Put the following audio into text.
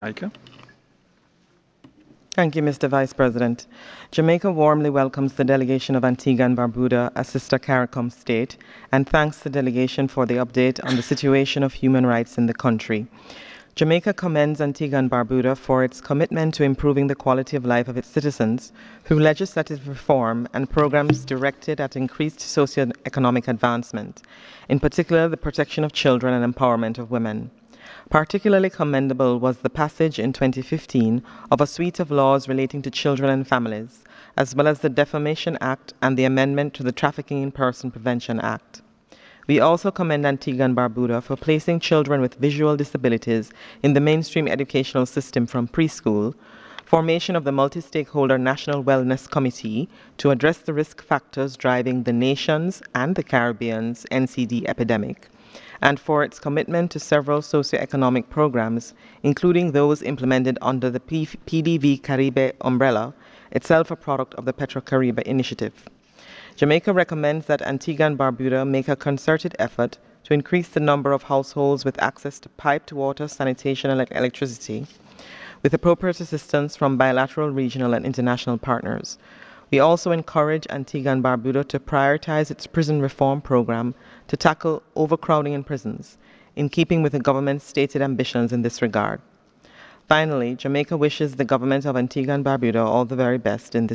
Aika? Thank you, Mr. Vice President. Jamaica warmly welcomes the delegation of Antigua and Barbuda, a sister CARICOM state, and thanks the delegation for the update on the situation of human rights in the country. Jamaica commends Antigua and Barbuda for its commitment to improving the quality of life of its citizens through legislative reform and programs directed at increased socioeconomic advancement, in particular the protection of children and empowerment of women. Particularly commendable was the passage in 2015 of a suite of laws relating to children and families, as well as the Defamation Act and the amendment to the Trafficking in Person Prevention Act. We also commend Antigua and Barbuda for placing children with visual disabilities in the mainstream educational system from preschool, formation of the multi-stakeholder National Wellness Committee to address the risk factors driving the nation's and the Caribbean's NCD epidemic, and for its commitment to several socioeconomic programs, including those implemented under the PDV Caribe umbrella, itself a product of the Petrocaribe initiative. Jamaica recommends that Antigua and Barbuda make a concerted effort to increase the number of households with access to piped water, sanitation, and electricity, with appropriate assistance from bilateral, regional, and international partners. We also encourage Antigua and Barbuda to prioritize its prison reform program to tackle overcrowding in prisons, in keeping with the government's stated ambitions in this regard. Finally, Jamaica wishes the government of Antigua and Barbuda all the very best in this